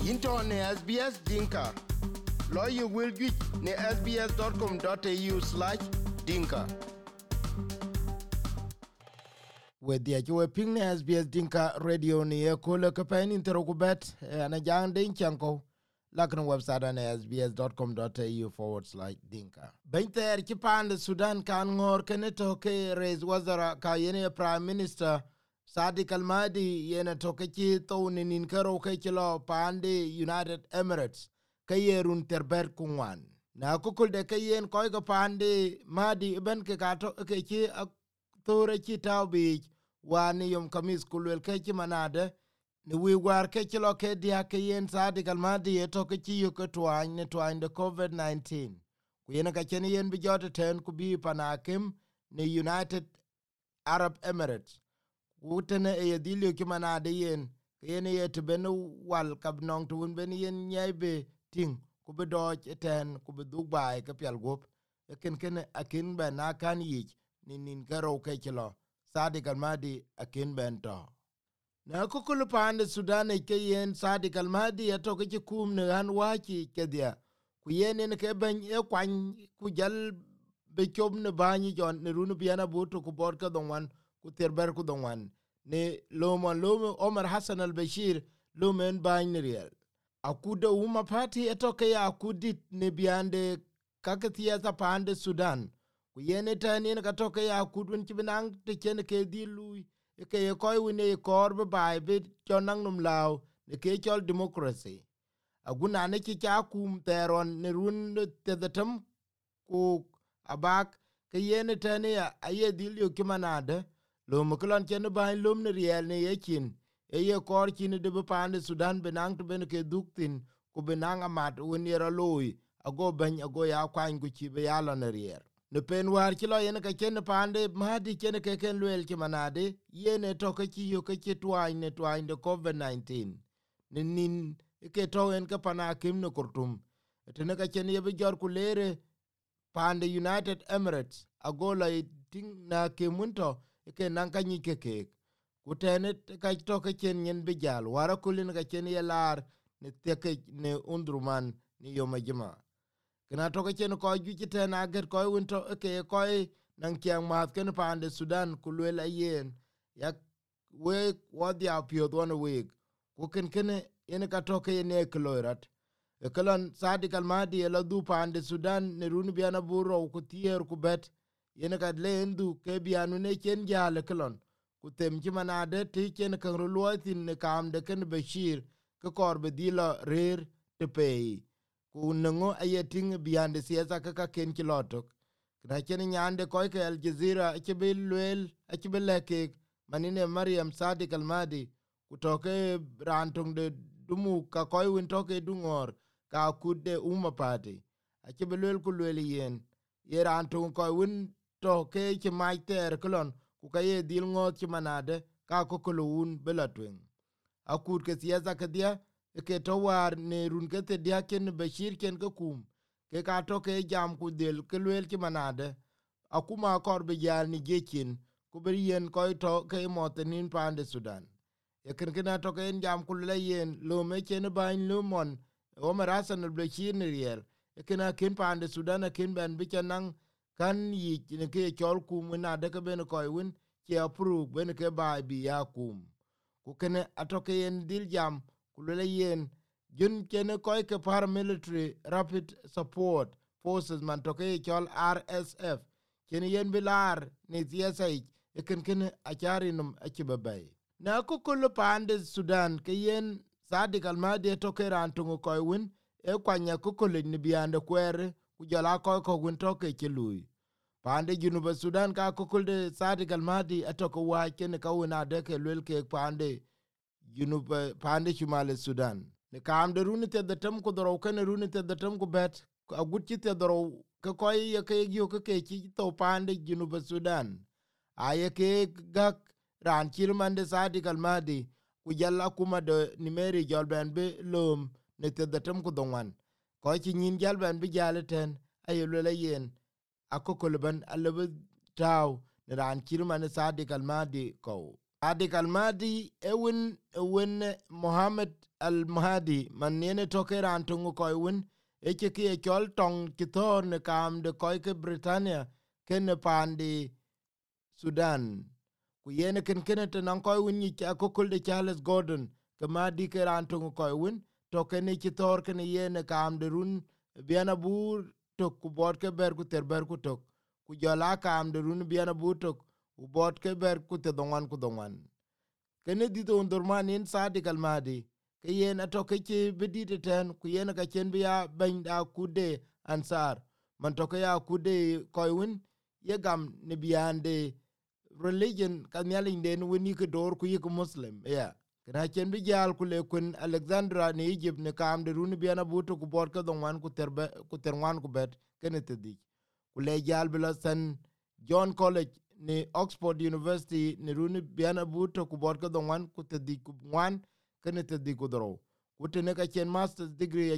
Into ne SBS Dinka. Lawyer will get ne sbs.com.au/dinka. With the Joe Ping ne SBS Dinka Radio ne kola kapain interokubet na jang den chanko lakon website na sbs.com.au/dinka. Benter kipan Sudan kan ngor keneto ke res wazara ka yene Prime Minister Sadiq Al-Mahdi yena tokechi tawni nin karo kechilo pande United Emirates kayerun terber kungwan na kukul de kayen koy go pande Mahdi ben ke gato kechi tore chi tawbi wani yom kamis kulwel kechi manade ni wi war kechilo ke dia kayen Sadiq Al-Mahdi tokechi yukotwan ne twan de COVID-19 kuyena ka chen yen bi jote ten kubi panakim ne United Arab Emirates utene e yadilio kimana de yen yene yet benu wal kabnong tun ben yen nyaibe ting ku be doj eten ku be dubai ka pial gop ken akin ben na kan yi nin garo ke kilo Sadiq Al-Mahdi akin ben to na ku kulu pande Sudan ke yen Sadiq Al-Mahdi to ke kum ne an wachi ke dia ku yen ne ke ben e kwan ku jal be chob ne bani jon ne runu biana buto ku bor ka donwan ku terber ku donwan ne lomo Omar Hassan al-Bashir lomen bainriel akuda uma party etoke ya akudit ne biande kakatia ta pande Sudan ku yene tani ne katoke ya akudun kibinang te chen ke dilu ke koy wine korbe bai be jonang num law ne ke chol democracy aguna ne ki kum teron ne run te datam ku abak ke yene tani ya aye dilu kimanade lom klon chen bain lom ne riel ne yekin ye kor kin de pande Sudan benang to ben ke duktin ku benang amat wonira loy ago ben ago ya kwan ku chi be yalo ne rier ne pen war kilo yen ka chen pande Mahdi chen ke ken luel ki manade yene to ke chi yo ke twain de COVID-19 ne nin ke to en ka pana kim no kurtum etene ka chen ye be jor ku lere pande United Emirates ago la ting na ke munto ke nan ka ni ke kutenet ka to ke chen nyen bijal wara kulin ka chen yelar ne teke ne undruman ni yoma jima kana to ke chen ko ju ten ager ko winto ke ko nan kyang ma ken pande Sudan kulwel ayen ya we wadi apio don we ku ken ene ka to ke ne klorat e kalon Sadiq Al-Mahdi la du pande Sudan ne run biana buro ku tier ku bet ene ka lendu ke bianu ne chen jale kalon kutem jimanade ti ken kan rulotin ne kam de ken Bashir ke korbe dilo rer te pay ku ngo ayeting biande siasa ka ken kilotok na ken nyande ko ke Al Jazeera ke bilwel ke beleke manine Maryam Sadiq Al-Mahdi ku toke rantung de dumu ka ko win toke dungor ka kudde umma party ke belwel ku lwel yen ye rantung ko win toke ke maiter klon ku kaye dil ngot ci manade ka kokoloun belatwen akur ke siasa ke dia ke to war ne run ke te dia ken Bashir ken ke kum ke ka to ke jam ku del ke lwel ci manade akuma korbe jal ni jekin ku be yen ko to ke motenin pande Sudan e ken ken to ke jam ku le yen lo me ken ban lo mon Omar Hassan al-Bashir ni riel e ken pande Sudan ken ben bi kenang kan yi ne ke chol kum na de ke ben ko win ke approve ben ke ba bi ya kum ku ken atoke yen dil jam ku le yen jun ken ko ke paramilitary rapid support forces man to ke chol RSF ken yen bilar ne siasa ken achari num achibabay na ku kul pande Sudan ke yen Sadiq Al-Mahdi to ke rantungo ko win e kwanya ku kul ni biande kwer ku jala ko win to ke lui pande Junuba Sudan ka kukulde Sadiq Al-Mahdi atoko wa ken ka wona de ke lel ke pande Junuba pande Shumale Sudan ne kam de runite de tem ko doro ken runite de tem ko bet agutti te doro ke koy ye ke yo ke ci to pande Junuba Sudan aye ke gak ran kirmande Sadiq Al-Mahdi ku jalla kuma de nimeri jolben be lom ne te de tem ko donwan ko ci nyin jalben bi jaleten ayelo le yen akokoloban alebe taw ne ran kirman Sadiq Al-Mahdi ko Sadiq Al-Mahdi ewin Mohammed al mahdi man ne toke ran tungu koy win e ke ke chol tong ki thor ne kam de koy ke Britania ken pandi Sudan ku yene ken te nan koy win ni ka kokol de Charles Gordon ke mahdi ke ran tungu koy win toke ne ki thor ken yene kam de run biana bur to ku bot ke ber ku ter ber ku tok ku jola kam de run biana bur tok u bot ke ber ku te dongan ku dongan kene dito undurman in Sadik al Mahdi ke yen atoke ci bedite ten ku yen ka chen biya ban da kude ansar man toke ya kude koywin ye gam ne biyande religion kan yalin den woni ke dor ku yik muslim ya kana chen bi jal ku le kun Alexandra ne Egypt ne kam de runi biyana buto ku bor ka donwan ku terbe ku terwan ku bet kene tedi ku le jal bila san John College ni Oxford University ni runi biana buto ku bor ka donwan ku tedi ku wan kene tedi ku dro ku te ne ka chen master's degree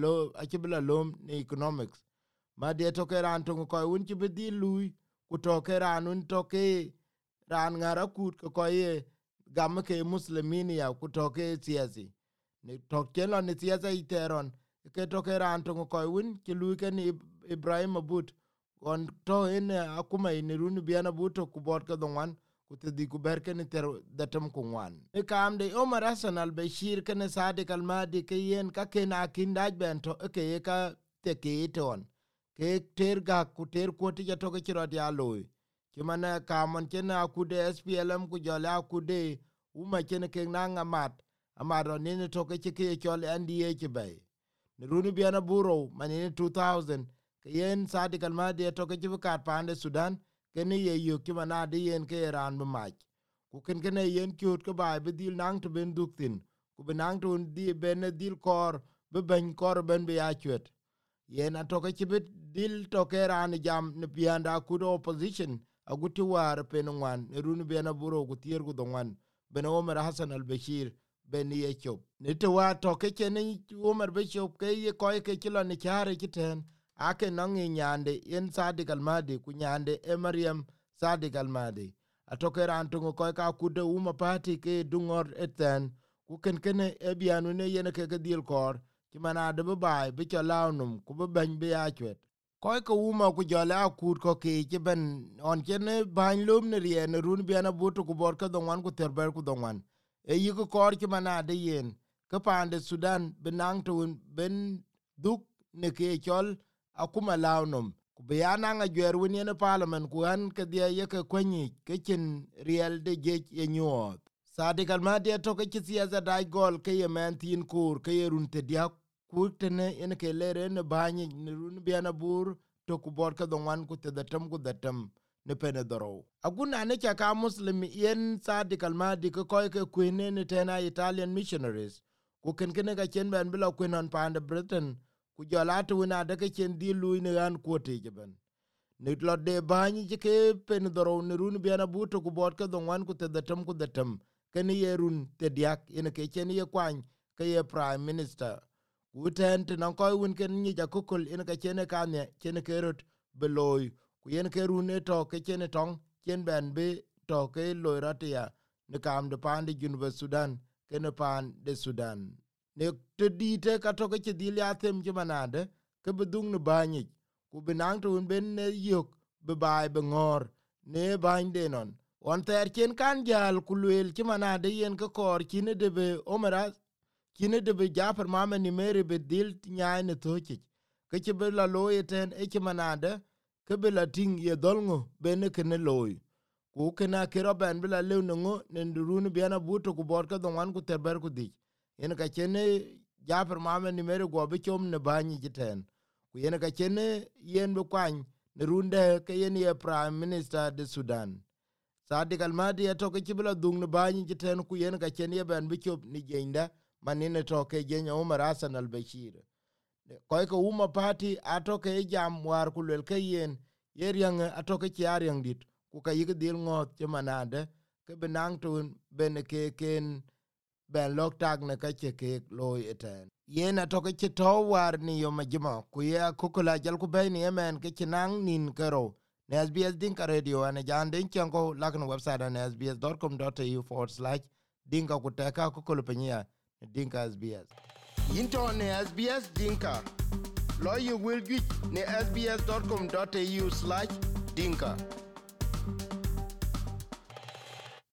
akibla lo ni economics ma de to ke ran to ko un ti bedi lui ku to ke ran un to ke ran ngara ku ko ye gam ke muslimin ya ku to ke siasi ni to ke lo ni siasa iteron ke to ke ran to ko un ki lui ke ni Ibrahim Abud on to in akuma in runu biana buto ku bot ka donwan ku te di ku berke ni ter datam ku wan e kam de Omar Hassan al Bashir ken Sadik al Mahdi ke yen ka ken akindaj bento ke ka te ke ton ke ter ga ku ter ko ti to ke rod ya loy ki mana kamon ken aku de SPLM ku jola ku de uma ken ke nanga amaro ni to ke chol NDA ke bay ni runu biana buro mani 2000 yen Sadik al Mahdi to ke jibukat pande Sudan ken ye yo ki mana de yen ke ran ma ku ken yen kyot ke ba be dil nang to ben duktin ku be nang to di ben dil kor be ben kor ben be achwet yen to ke jibit dil to ke ran jam ne pianda ku do opposition aguti war penwan runu bena buro ku tier ku donwan ben Omar Hassan al Bashir ben ye chop ne to wa to ke ken Omar Bashir ke ye ko ke kilo ne chare kiten ake nangi nyande yen Sadik al Mahdi ku nyande Mariam Sadik al Mahdi atoke rantungo ko ka kude uma party ke dungor eten ku ken ebianu ne yen ke dil kor ki mana de bai bi cho lawnum ku be ban bi achwet ko uma ku jola akur ko ke ben on ken ban lum ne yen run bi ana butu ku bor ka donwan ku terber ku donwan e yiku kor ki mana de yen ke pande Sudan benang tun ben duk ne ke chol akuma lawnum ku bayana nga gwer woni ne parliament ku an ke dia ye ke kwenyi ke kin real de je ye nyot Sadik al Mahdi to ke siasa dai gol ke ye men tin kur ke ye run te dia ku tene en ke lere ne bani ne run biana bur to ku bor ka donwan ku te datam ku datam ne pene doro aguna ne ka muslim yen Sadik al Mahdi ko ke kwene ne tena Italian missionaries ku ken ga chen ben bila kwenon pande Britain ku jolatu na de ke chen di lui ne an kote jeben ne lo de bani je ke pen doro ne run biana buto ku bot ka donwan ku te datam ku datam ken ye run te diak ene ke chen ye kwan ke ye prime minister ku ten te nan ko won ken ni ja kokol ene ka chen ka ne chen ke rot beloy ku yen ke run ne to ke chen tong chen ben be to ke loy ratia ne kam de pande jun Sudan ken pan de Sudan ne te di te ka to ke di ya tem je manade ke bedung ne bani ku benang to ben ne yok be bai be ngor ne ban de non on ter ken kan jal ku lel je manade yen ke kor kine de be Omara kine de be Jafar mama ni mere be dil nya ne to ke be la loyeten e je manade ke be la ting ye dolngo ben ke ne loy ku kena ke roben be la le no ne ndurun be na buto ku bor ka don wan ku terber ku di yen ka chene Jafar mama ni mere go be chom ne bani jiten ku yen ka chene yen be kwan ne runde ke yen ye prime minister de Sudan Sadik al Mahdi to ke bla dung ne bani jiten ku yen ka chene ben be chop ni jenda manine to ke jenya Omar Hassan al Bashir ko uma party ato ke jam war ku le ke yen yang ato ke chiarang dit ku ka yig dil ngot che manade ke benang tun ben ke ken ben lok tag ne ka che ke loy eten yen ato ke to war ni yo majima ku ya kukula jal ku be ni yemen ke chinang nin kero ne SBS din ka radio ane jande chango lakno website ane sbs.com.au/dinka ku teka ku kulu penya Dinka SBS. Into ne SBS Dinka. Lawyer will get ne sbs.com.au/dinka.